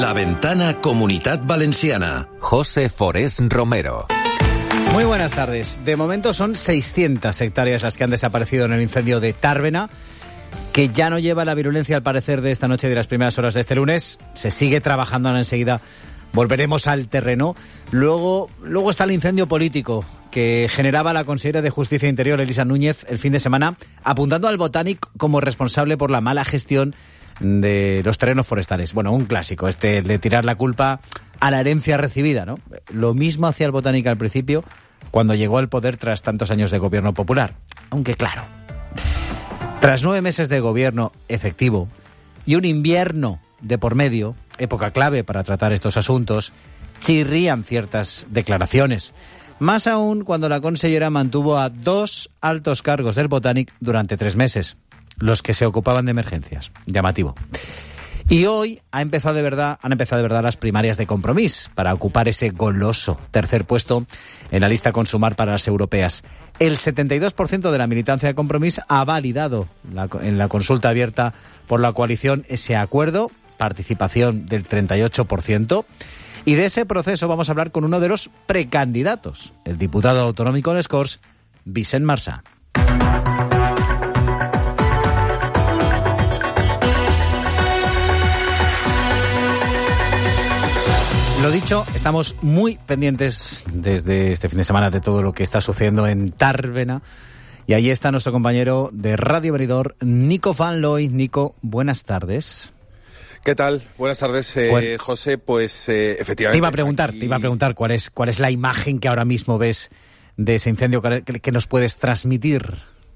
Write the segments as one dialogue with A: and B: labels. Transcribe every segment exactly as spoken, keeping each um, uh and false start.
A: La Ventana Comunitat Valenciana.
B: José Forés Romero.
C: Muy buenas tardes. De momento son seiscientas hectáreas las que han desaparecido en el incendio de Tàrbena, que ya no lleva la virulencia al parecer de esta noche y de las primeras horas de este lunes. Se sigue trabajando, ahora enseguida volveremos al terreno. Luego, luego está el incendio político que generaba la consejera de Justicia e Interior, Elisa Núñez, el fin de semana, apuntando al Botànic como responsable por la mala gestión de los terrenos forestales. Bueno, un clásico, este de tirar la culpa a la herencia recibida, ¿no? Lo mismo hacía el Botànic al principio, cuando llegó al poder tras tantos años de gobierno popular. Aunque claro, tras nueve meses de gobierno efectivo y un invierno de por medio, época clave para tratar estos asuntos, chirrían ciertas declaraciones. Más aún cuando la consellera mantuvo a dos altos cargos del Botànic durante tres meses, los que se ocupaban de emergencias. Llamativo. Y hoy ha empezado de verdad, han empezado de verdad las primarias de Compromís para ocupar ese goloso tercer puesto en la lista con Sumar para las europeas. El setenta y dos por ciento de la militancia de Compromís ha validado la, en la consulta abierta por la coalición ese acuerdo, participación del treinta y ocho por ciento. Y de ese proceso vamos a hablar con uno de los precandidatos, el diputado autonómico en Les Corts, Vicent Marsà. Lo dicho, estamos muy pendientes desde este fin de semana de todo lo que está sucediendo en Tàrbena. Y ahí está nuestro compañero de Radio Benidorm, Nico Van Looy. Nico, buenas tardes.
D: ¿Qué tal? Buenas tardes, eh, José. Pues eh, efectivamente...
C: Te iba a preguntar,
D: aquí...
C: te iba a preguntar cuál es, cuál es la imagen que ahora mismo ves de ese incendio que, que nos puedes transmitir.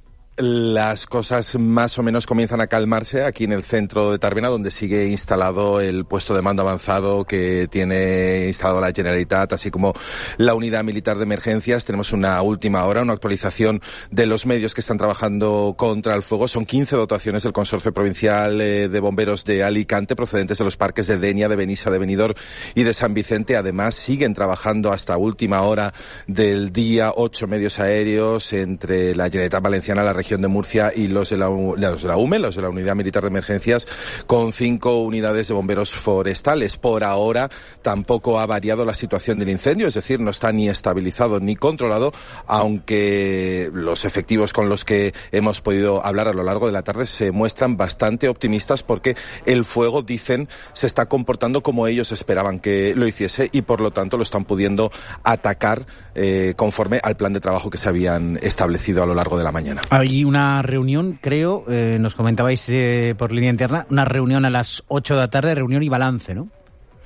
D: Las cosas más o menos comienzan a calmarse aquí en el centro de Tàrbena, donde sigue instalado el puesto de mando avanzado que tiene instalado la Generalitat, así como la unidad militar de emergencias. Tenemos una última hora, una actualización de los medios que están trabajando contra el fuego. Son quince dotaciones del Consorcio Provincial de Bomberos de Alicante, procedentes de los parques de Dénia, de Benissa, de Benidorm y de San Vicente. Además, siguen trabajando hasta última hora del día ocho medios aéreos entre la Generalitat Valenciana, la región de Murcia y los de la, los de la U M E, los de la Unidad Militar de Emergencias, con cinco unidades de bomberos forestales. Por ahora tampoco ha variado la situación del incendio, es decir, no está ni estabilizado ni controlado, aunque los efectivos con los que hemos podido hablar a lo largo de la tarde se muestran bastante optimistas porque el fuego, dicen, se está comportando como ellos esperaban que lo hiciese y por lo tanto lo están pudiendo atacar eh, conforme al plan de trabajo que se habían establecido a lo largo de la mañana.
C: Hay una reunión, creo, eh, nos comentabais eh, por línea interna, una reunión a las ocho de la tarde, reunión y balance, ¿no?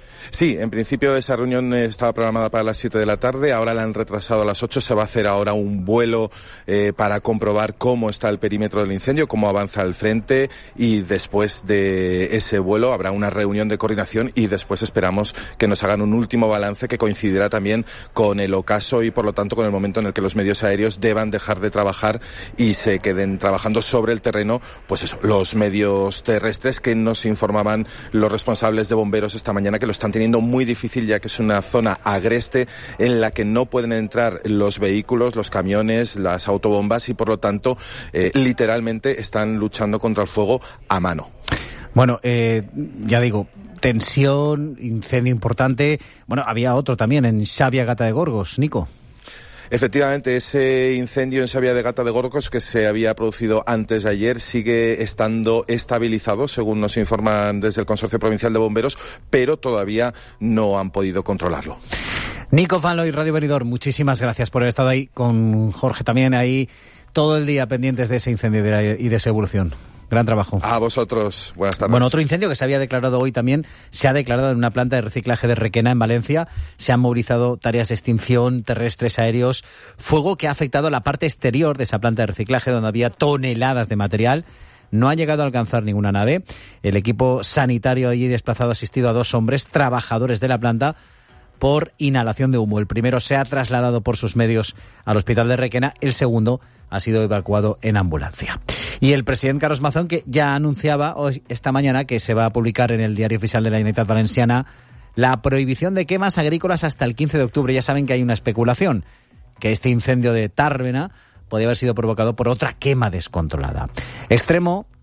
D: Sí, en principio esa reunión estaba programada para las siete de la tarde, ahora la han retrasado a las ocho, se va a hacer ahora un vuelo eh, para comprobar cómo está el perímetro del incendio, cómo avanza el frente y después de ese vuelo habrá una reunión de coordinación y después esperamos que nos hagan un último balance que coincidirá también con el ocaso y por lo tanto con el momento en el que los medios aéreos deban dejar de trabajar y se queden trabajando sobre el terreno, pues eso, los medios terrestres que nos informaban los responsables de bomberos esta mañana que lo están teniendo muy difícil ya que es una zona agreste en la que no pueden entrar los vehículos, los camiones, las autobombas y por lo tanto eh, literalmente están luchando contra el fuego a mano.
C: Bueno, eh, ya digo, tensión, incendio importante. Bueno, había otro también en Xàbia Gata de Gorgos, Nico.
D: Efectivamente, ese incendio en Xàbia de Gata de Gorgos que se había producido antes de ayer sigue estando estabilizado, según nos informan desde el Consorcio Provincial de Bomberos, pero todavía no han podido controlarlo.
C: Nico Van Looy, Radio Benidorm, muchísimas gracias por haber estado ahí, con Jorge también ahí todo el día pendientes de ese incendio y de su evolución. Gran trabajo.
D: A vosotros. Buenas tardes.
C: Bueno, otro incendio que se había declarado hoy también se ha declarado en una planta de reciclaje de Requena, en Valencia. Se han movilizado tareas de extinción, terrestres, aéreos. Fuego que ha afectado la parte exterior de esa planta de reciclaje donde había toneladas de material. No ha llegado a alcanzar ninguna nave. El equipo sanitario allí desplazado ha asistido a dos hombres, trabajadores de la planta, por inhalación de humo. El primero se ha trasladado por sus medios al hospital de Requena, el segundo ha sido evacuado en ambulancia. Y el presidente Carlos Mazón, que ya anunciaba hoy, esta mañana, que se va a publicar en el Diario Oficial de la Generalitat Valenciana la prohibición de quemas agrícolas hasta el quince de octubre. Ya saben que hay una especulación, que este incendio de Tàrbena podría haber sido provocado por otra quema descontrolada. Extremo